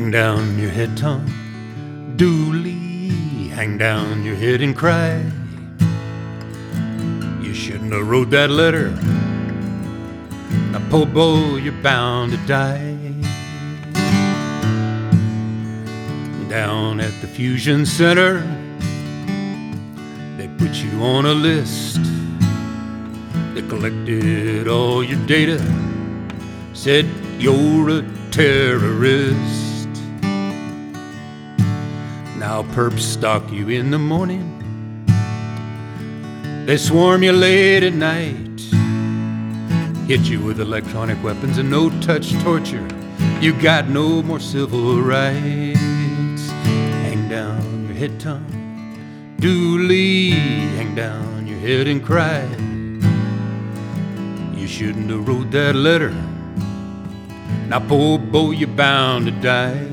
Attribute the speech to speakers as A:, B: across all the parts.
A: Hang down your head, Tom Dooley. Hang down your head and cry. You shouldn't have wrote that letter. Now, poor boy, you're bound to die. Down at the Fusion Center, they put you on a list. They collected all your data, said you're a terrorist. Now perps stalk you in the morning, they swarm you late at night, hit you with electronic weapons and no-touch torture. You got no more civil rights. Hang down your head, Tom Dooley. Hang down your head and cry. You shouldn't have wrote that letter. Now, poor boy, you're bound to die.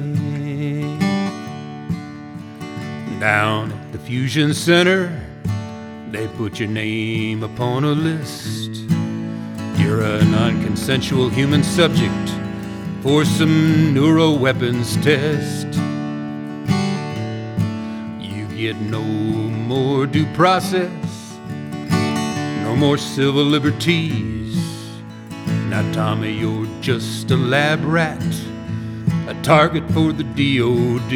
A: Down at the Fusion Center, they put your name upon a list. You're a non-consensual human subject for some neuroweapons test. You get no more due process, no more civil liberties. Now, Tommy, you're just a lab rat, a target for the DOD.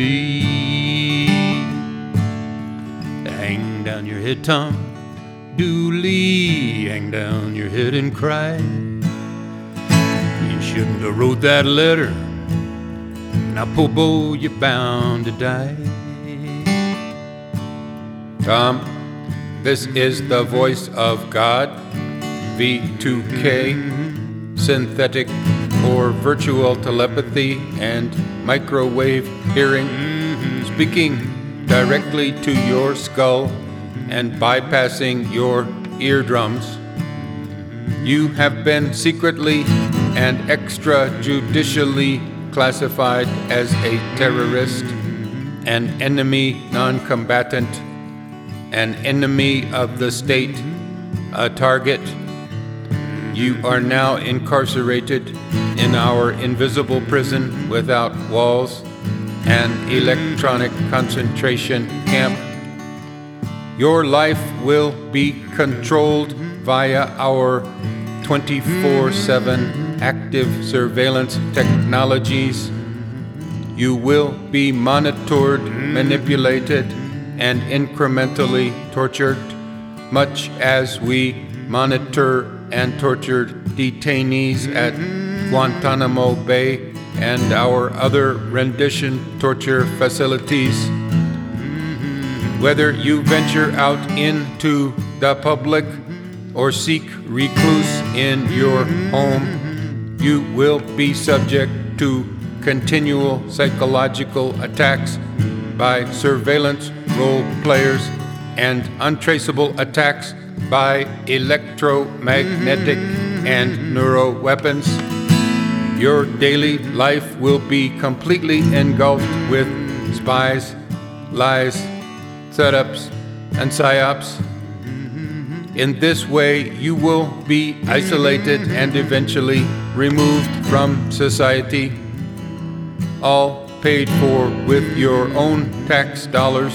A: Hang down your head, Tom Dooley. Hang down your head and cry. You shouldn't have wrote that letter. Now, poor boy, you're bound to die.
B: Tom, this is the voice of God, V2K, synthetic or virtual telepathy and microwave hearing, speaking directly to your skull and bypassing your eardrums. You have been secretly and extrajudicially classified as a terrorist, an enemy non-combatant, an enemy of the state, a target. You are now incarcerated in our invisible prison without walls, an electronic concentration camp. Your life will be controlled via our 24/7 active surveillance technologies. You will be monitored, manipulated, and incrementally tortured, much as we monitor and torture detainees at Guantanamo Bay and our other rendition torture facilities. Whether you venture out into the public or seek recluse in your home, you will be subject to continual psychological attacks by surveillance role players and untraceable attacks by electromagnetic and neuro weapons. Your daily life will be completely engulfed with spies, lies, setups, and psyops. In this way, you will be isolated and eventually removed from society, all paid for with your own tax dollars.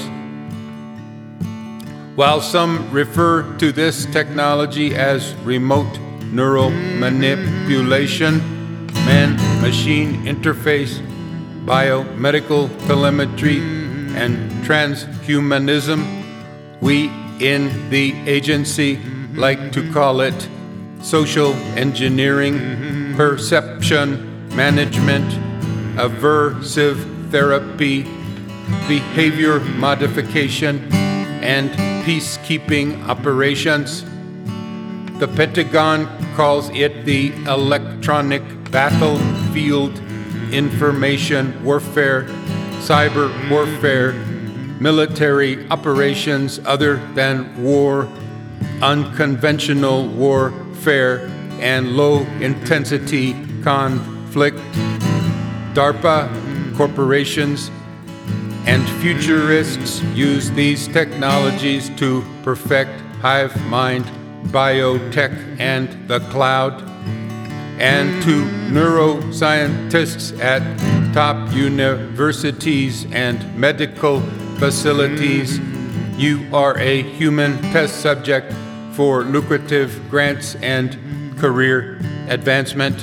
B: While some refer to this technology as remote neural manipulation, man-machine interface, biomedical telemetry, and transhumanism, we in the agency like to call it social engineering, perception management, aversive therapy, behavior modification, and peacekeeping operations. The Pentagon calls it the electronic battlefield, information warfare, cyber warfare, military operations other than war, unconventional warfare, and low-intensity conflict. DARPA corporations and futurists use these technologies to perfect hive mind, biotech, and the cloud. and to neuroscientists at top universities and medical facilities. You are a human test subject for lucrative grants and career advancement.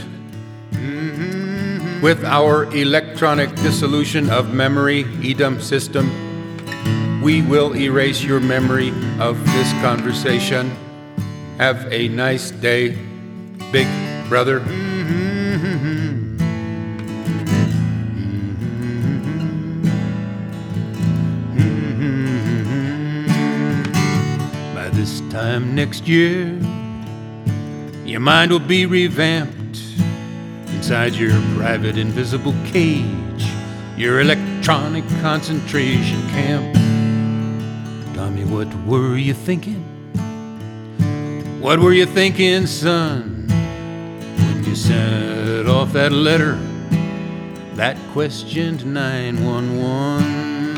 B: With our electronic dissolution of memory EDM system, we will erase your memory of this conversation. Have a nice day, big brother.
A: By this time next year, your mind will be revamped inside your private invisible cage, your electronic concentration camp. Tommy, what were you thinking? What were you thinking, son, when you sent off that letter that questioned 911?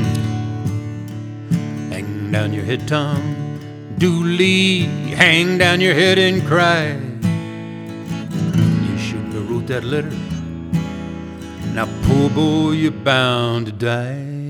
A: Hang down your head, Tom Dooley, hang down your head and cry. You shouldn't have wrote that letter. Now, poor boy, you're bound to die.